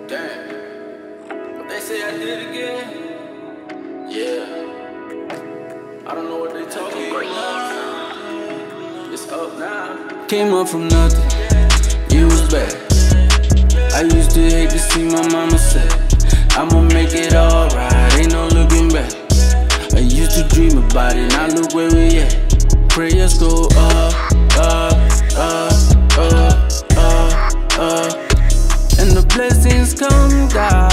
Damn. They say I did it again? Yeah. I don't know what they talking about. It's up now. Came up from nothing. You was back. I used to hate to see my mama say, I'ma make it alright, ain't no looking back. I used to dream about it, now look where we at. Prayers go up, up, up, up, up, up, and the blessings come down.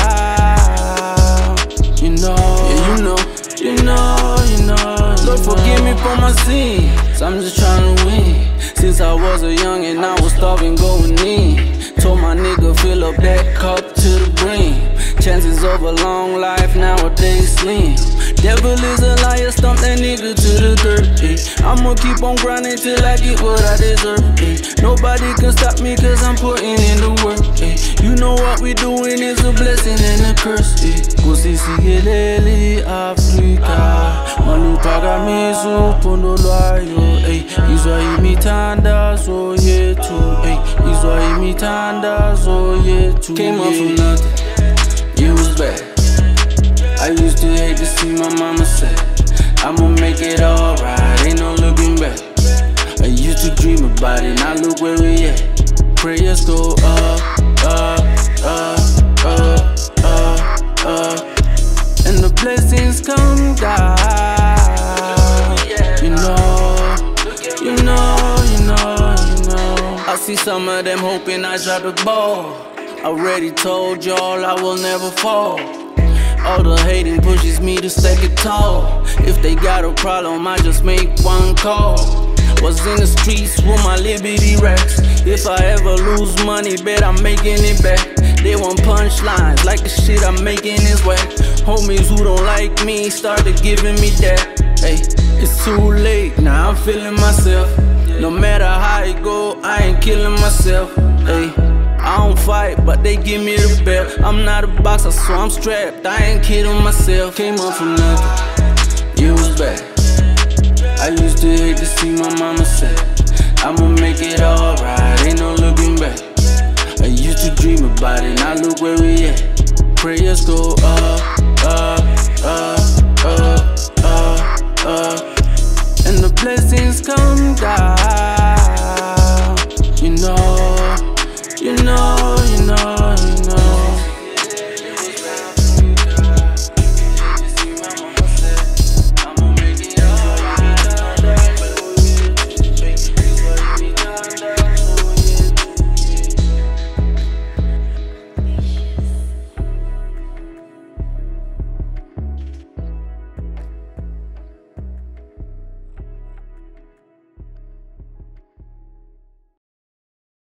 You know, yeah, you know. Lord, forgive me for my sins, I'm just trying to win. Since I was a young and I was starving going in. Told my nigga fill up that cup to the brim. Chances of a long life nowadays slim. Devil is a liar, stomp that nigga to the dirt, eh. I'ma keep on grinding till I get what I deserve, eh. Nobody can stop me cause I'm putting in the work, eh. You know what we doing is a blessing and a curse, eh. Kusisikeleli Afrika Malupagamisu pondolwayo, eh. Izwa imitandazo yetu, eh. Izwa imitandazo yetu. Came up from nothing, you was back. I used to hate to see my mama say, I'ma make it alright, ain't no looking back. I used to dream about it, now look where we at. Prayers go up, up, up, up, up, up, and the blessings come down. You know. I see some of them hoping I drop the ball. Already told y'all I will never fall. All the hating pushes me to stake it tall. If they got a problem, I just make one call. Was in the streets with my liberty racks. If I ever lose money, bet I'm making it back. They want punchlines like the shit I'm making is whack. Homies who don't like me started giving me that. Hey, it's too late, now I'm feeling myself. No matter how it go, I ain't killing myself. Hey, I don't fight, but they give me the belt. I'm not a boxer, so I'm strapped, I ain't kidding myself. Came up from nothing, you was back. I used to hate to see my mama say, I'ma make it alright, ain't no looking back. I used to dream about it, now look where we at. Prayers go up,